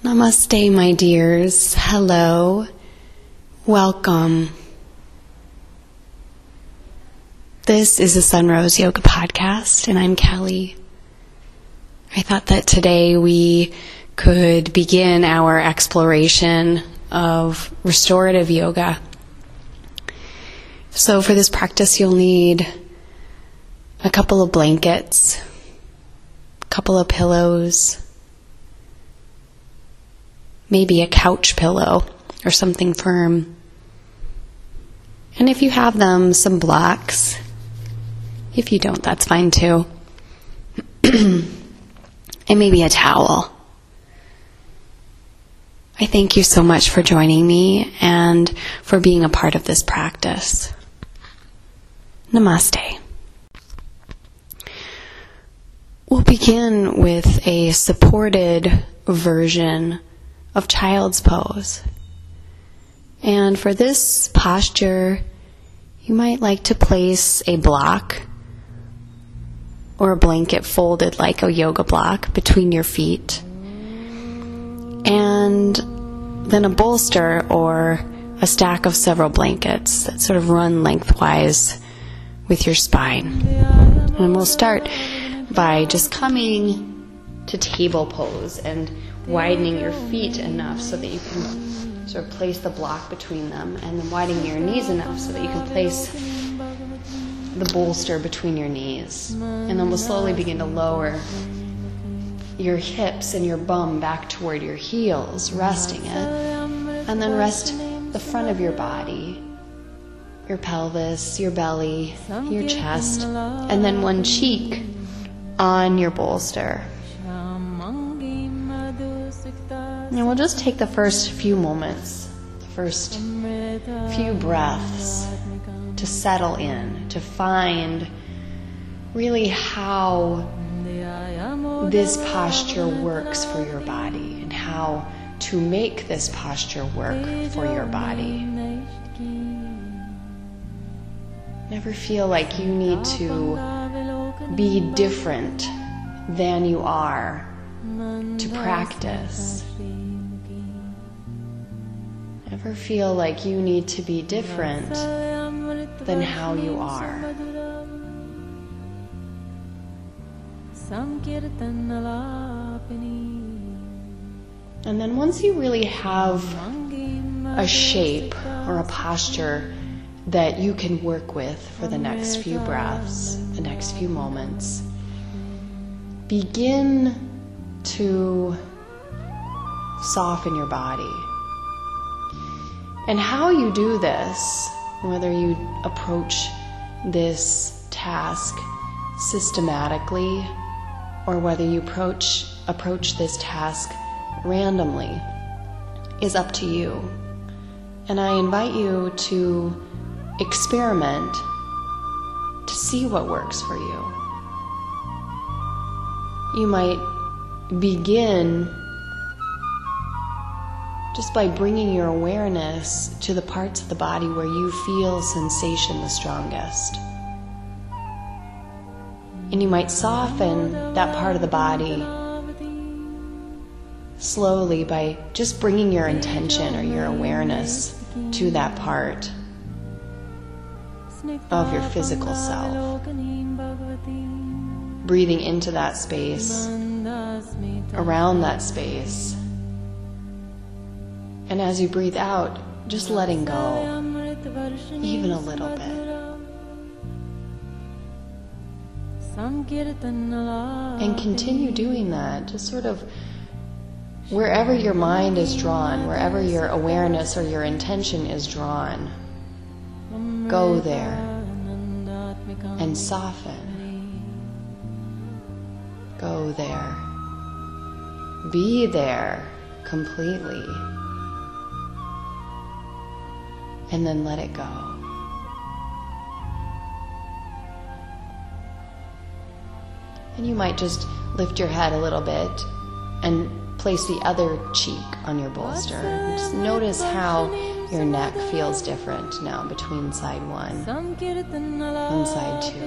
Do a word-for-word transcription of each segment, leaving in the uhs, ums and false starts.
Namaste, my dears. Hello. Welcome. This is the Sunrose Yoga Podcast, and I'm Kelly. I thought that today we could begin our exploration of restorative yoga. So for this practice, you'll need a couple of blankets, a couple of pillows, maybe a couch pillow or something firm. And if you have them, some blocks. If you don't, that's fine too. And maybe a towel. I thank you so much for joining me and for being a part of this practice. Namaste. We'll begin with a supported version of child's pose. And for this posture, you might like to place a block or a blanket folded like a yoga block between your feet, and then a bolster or a stack of several blankets that sort of run lengthwise with your spine. And we'll start by just coming to table pose and widening your feet enough so that you can sort of place the block between them, and then widening your knees enough so that you can place the bolster between your knees. And then we'll slowly begin to lower your hips and your bum back toward your heels, resting it, and then rest the front of your body, your pelvis, your belly, your chest, and then one cheek on your bolster. And we'll just take the first few moments, the first few breaths to settle in, to find really how this posture works for your body and how to make this posture work for your body. Never feel like you need to be different than you are to practice. Never feel like you need to be different than how you are. And then once you really have a shape or a posture that you can work with for the next few breaths, the next few moments, begin to soften your body. And how you do this, whether you approach this task systematically or whether you approach approach this task randomly, is up to you. And I invite you to experiment to see what works for you. You might begin just by bringing your awareness to the parts of the body where you feel sensation the strongest. And you might soften that part of the body slowly by just bringing your intention or your awareness to that part of your physical self. Breathing into that space, around that space. And as you breathe out, just letting go, even a little bit. And continue doing that, just sort of wherever your mind is drawn, wherever your awareness or your intention is drawn, go there and soften. Go there. Be there completely. And then let it go. And you might just lift your head a little bit and place the other cheek on your bolster. And just notice how your neck feels different now between side one and side two.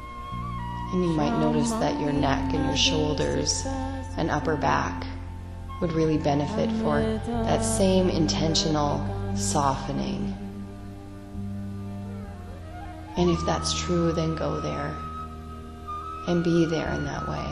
And you might notice that your neck and your shoulders and upper back would really benefit for that same intentional softening. And if that's true, then go there and be there in that way.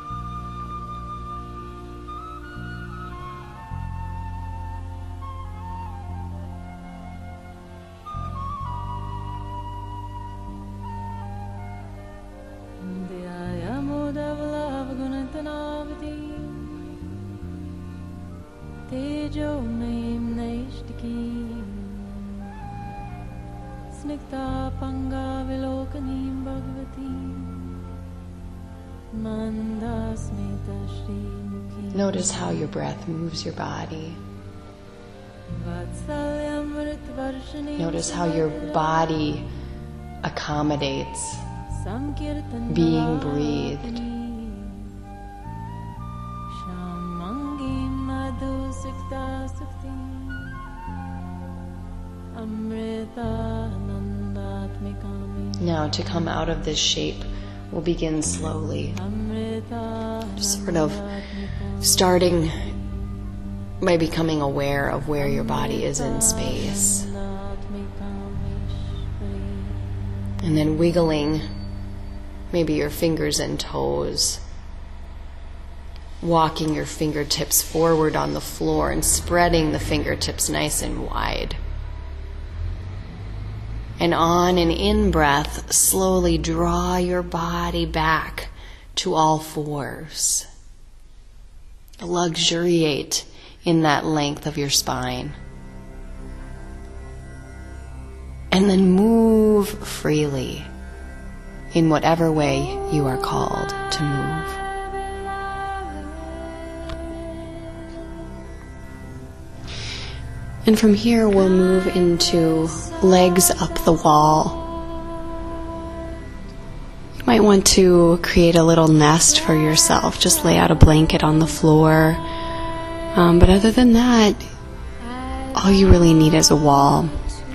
Notice how your breath moves your body. Notice how your body accommodates being breathed. Now, to come out of this shape, we'll begin slowly. Just sort of starting by becoming aware of where your body is in space. And then wiggling maybe your fingers and toes. Walking your fingertips forward on the floor and spreading the fingertips nice and wide. And on an in-breath, slowly draw your body back to all fours. Luxuriate in that length of your spine. And then move freely in whatever way you are called to move. And from here we'll move into legs up the wall. You might want to create a little nest for yourself. Just lay out a blanket on the floor. Um, but other than that, all you really need is a wall.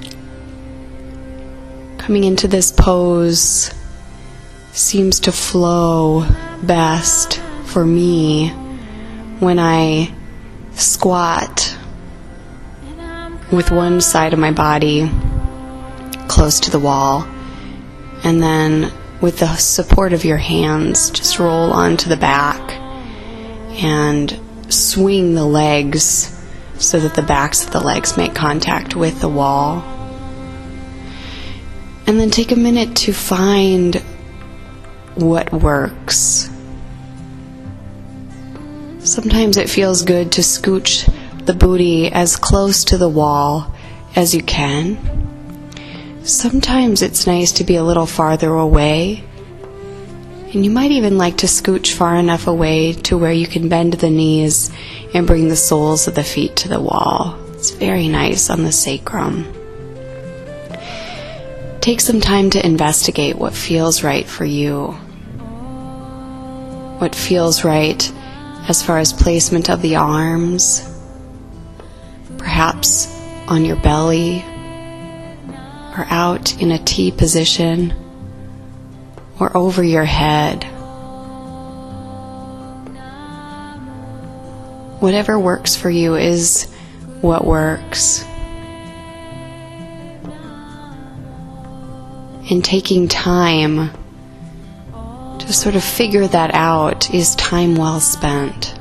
Coming into this pose seems to flow best for me when I squat with one side of my body close to the wall, and then with the support of your hands, just roll onto the back and swing the legs so that the backs of the legs make contact with the wall. And then take a minute to find what works. Sometimes it feels good to scooch the booty as close to the wall as you can. Sometimes it's nice to be a little farther away, and you might even like to scooch far enough away to where you can bend the knees and bring the soles of the feet to the wall. It's very nice on the sacrum. Take some time to investigate what feels right for you. What feels right as far as placement of the arms, perhaps on your belly, or out in a T position, or over your head. Whatever works for you is what works. And taking time to sort of figure that out is time well spent.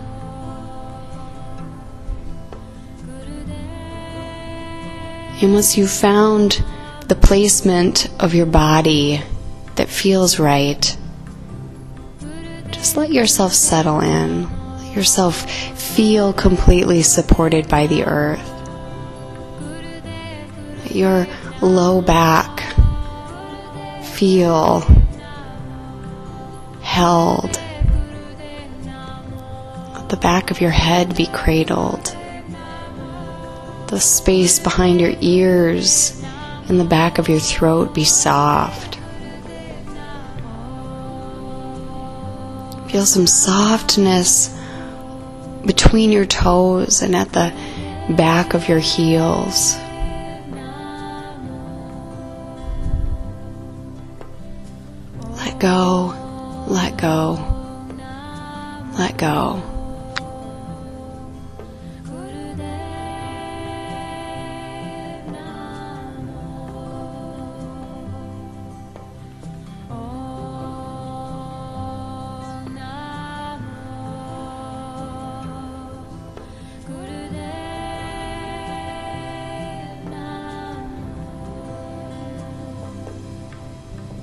And once you've found the placement of your body that feels right, just let yourself settle in. Let yourself feel completely supported by the earth. Let your low back feel held. Let the back of your head be cradled. The space behind your ears and the back of your throat be soft. Feel some softness between your toes and at the back of your heels. Let go, let go, let go.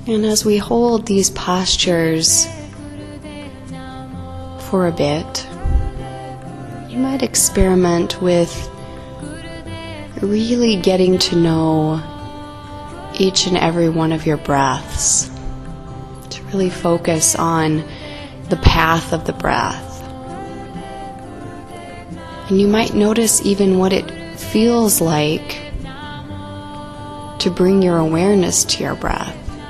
And as we hold these postures for a bit, you might experiment with really getting to know each and every one of your breaths, to really focus on the path of the breath. And you might notice even what it feels like to bring your awareness to your breath.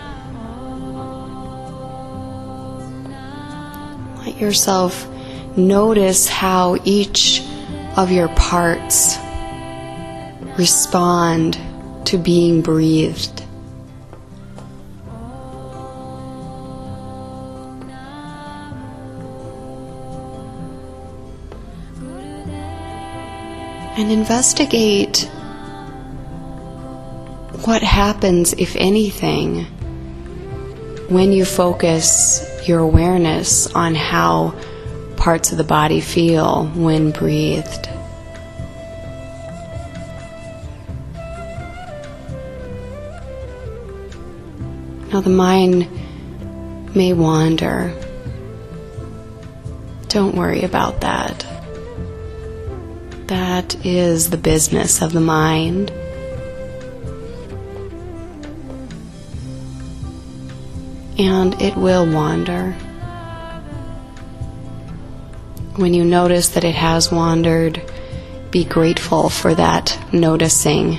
Let yourself notice how each of your parts respond to being breathed. And investigate what happens, if anything, when you focus your awareness on how parts of the body feel when breathed. Now the mind may wander. Don't worry about that. That is the business of the mind. And it will wander. When you notice that it has wandered, be grateful for that noticing.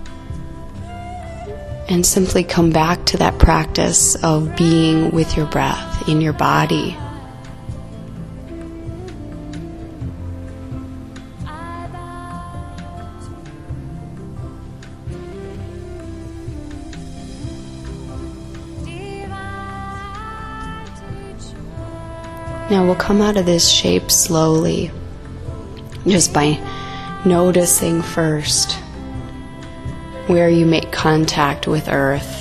And simply come back to that practice of being with your breath in your body. Now we'll come out of this shape slowly, just by noticing first where you make contact with earth.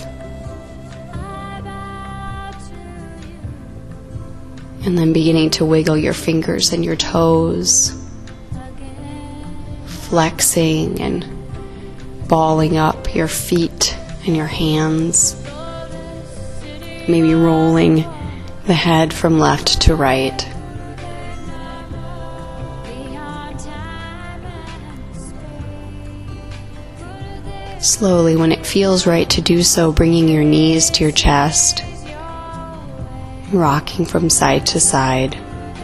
And then beginning to wiggle your fingers and your toes, flexing and balling up your feet and your hands, maybe rolling the head from left to right. Slowly, when it feels right to do so, bringing your knees to your chest, rocking from side to side,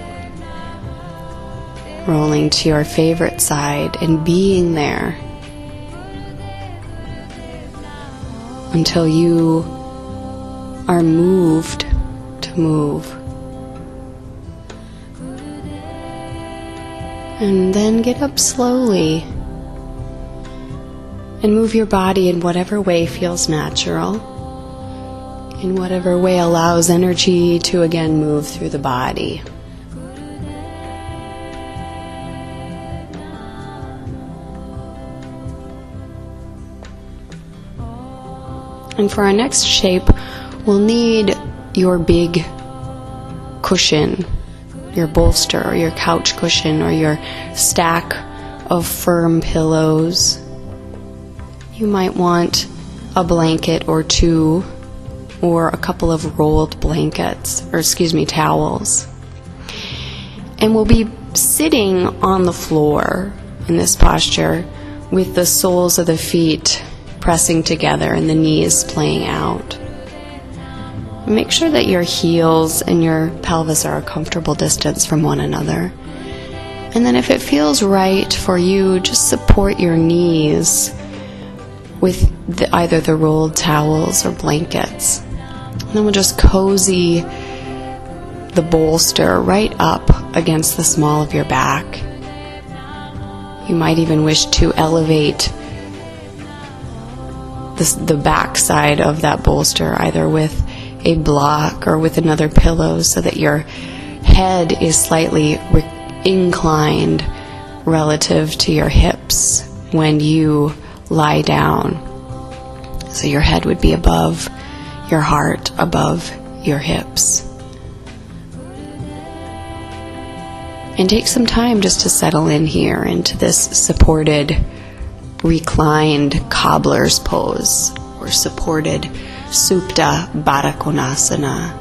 rolling to your favorite side and being there until you are moved to move. And then get up slowly and move your body in whatever way feels natural, in whatever way allows energy to again move through the body. And for our next shape, we'll need your big cushion, your bolster or your couch cushion or your stack of firm pillows. You might want a blanket or two, or a couple of rolled blankets, or excuse me, towels. And we'll be sitting on the floor in this posture with the soles of the feet pressing together and the knees playing out. Make sure that your heels and your pelvis are a comfortable distance from one another. And then if it feels right for you, just support your knees with the, either the rolled towels or blankets. And then we'll just cozy the bolster right up against the small of your back. You might even wish to elevate the, the back side of that bolster, either with a block or with another pillow, so that your head is slightly re- inclined relative to your hips when you lie down. So your head would be above your heart, above your hips. And take some time just to settle in here into this supported, reclined cobbler's pose, or supported Supta Baddha Konasana.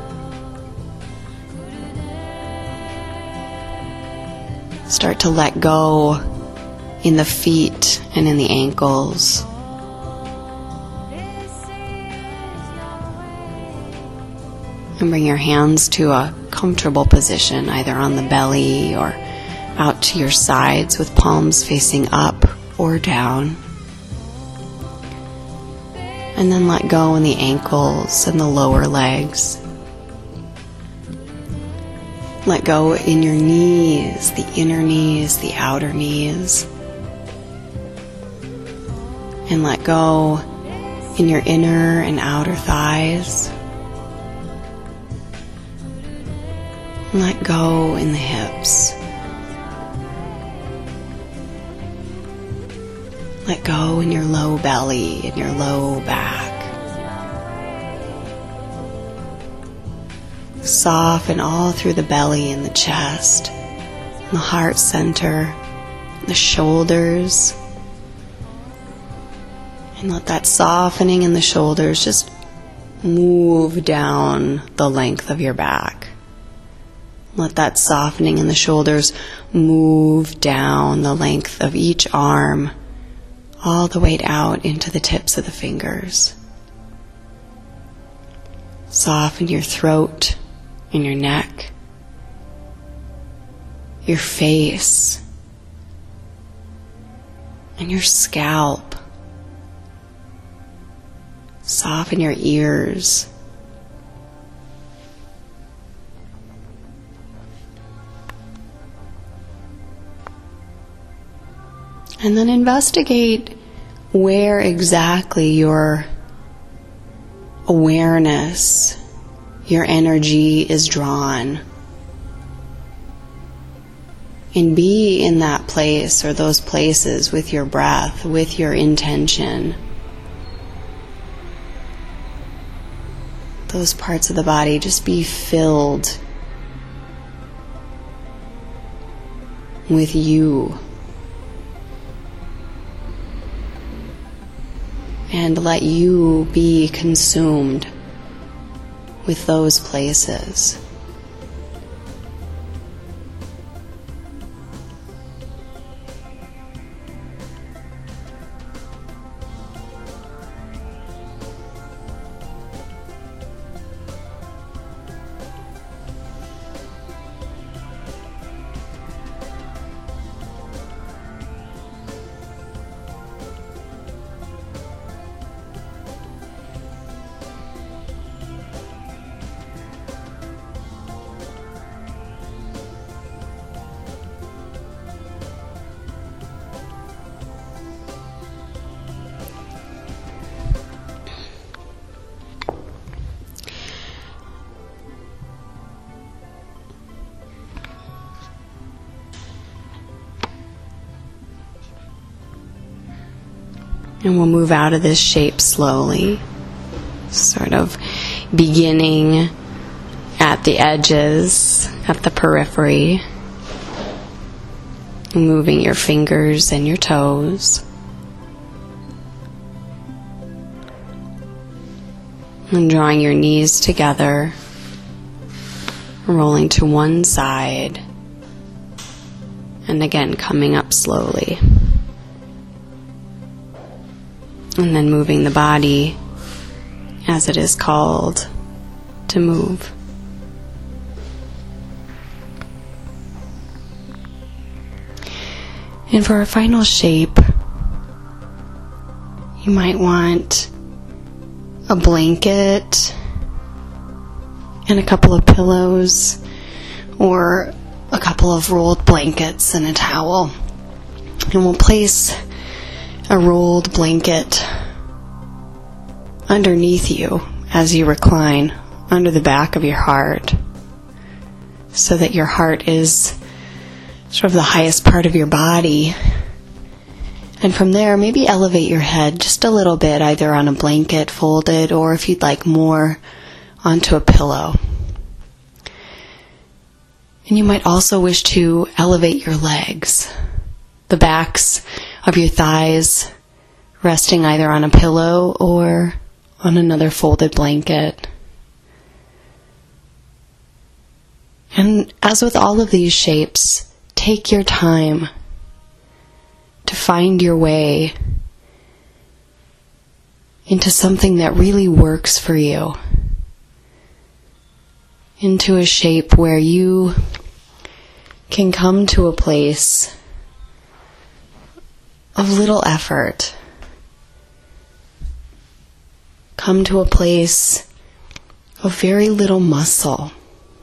Start to let go in the feet and in the ankles. And bring your hands to a comfortable position, either on the belly or out to your sides with palms facing up or down. And then let go in the ankles and the lower legs. Let go in your knees, the inner knees, the outer knees. And let go in your inner and outer thighs. And let go in the hips. Let go in your low belly and your low back. Soften all through the belly and the chest, the heart center, the shoulders. And let that softening in the shoulders just move down the length of your back. Let that softening in the shoulders move down the length of each arm, all the way out into the tips of the fingers. Soften your throat and your neck, your face, and your scalp. Soften your ears. And then investigate where exactly your awareness, your energy is drawn. And be in that place or those places with your breath, with your intention. Those parts of the body, just be filled with you. And let you be consumed with those places. And we'll move out of this shape slowly, sort of beginning at the edges, at the periphery, moving your fingers and your toes, and drawing your knees together, rolling to one side, and again coming up slowly. And then moving the body, as it is called, to move. And for our final shape, you might want a blanket and a couple of pillows, or a couple of rolled blankets and a towel. And we'll place a rolled blanket underneath you as you recline under the back of your heart, so that your heart is sort of the highest part of your body. And from there, maybe elevate your head just a little bit, either on a blanket folded, or if you'd like more, onto a pillow. And you might also wish to elevate your legs, the backs of your thighs resting either on a pillow or on another folded blanket. And as with all of these shapes, take your time to find your way into something that really works for you, into a shape where you can come to a place of little effort, come to a place of very little muscle,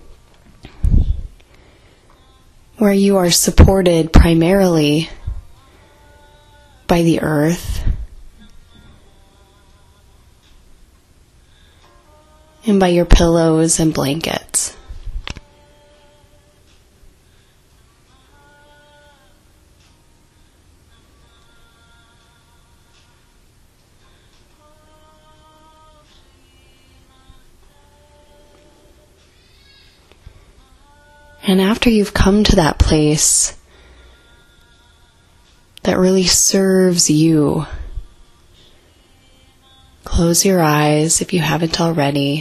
where you are supported primarily by the earth and by your pillows and blankets. And after you've come to that place that really serves you, close your eyes if you haven't already,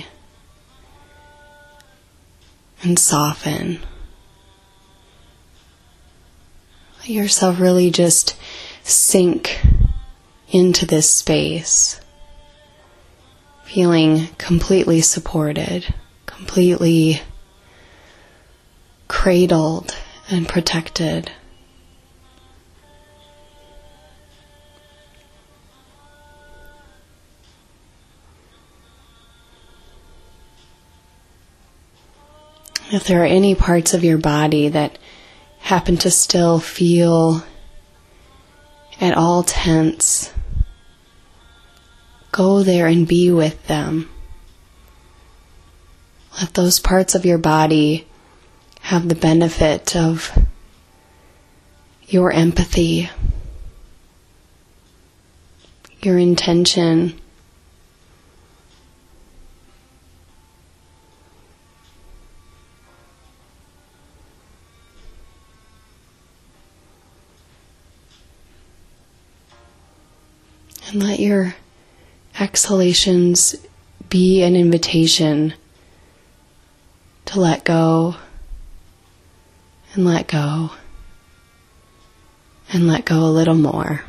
and soften. Let yourself really just sink into this space, feeling completely supported, completely cradled and protected. If there are any parts of your body that happen to still feel at all tense, go there and be with them. Let those parts of your body have the benefit of your empathy, your intention, and let your exhalations be an invitation to let go and let go and let go a little more.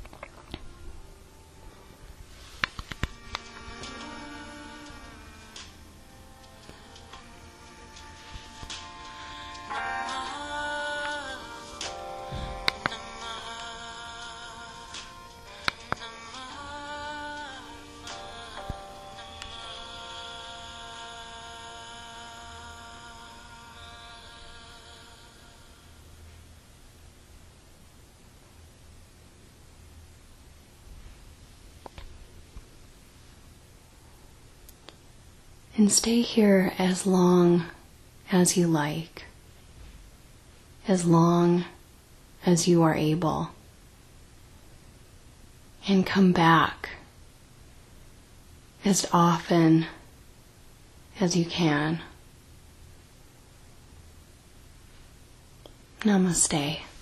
And stay here as long as you like, as long as you are able. And come back as often as you can. Namaste.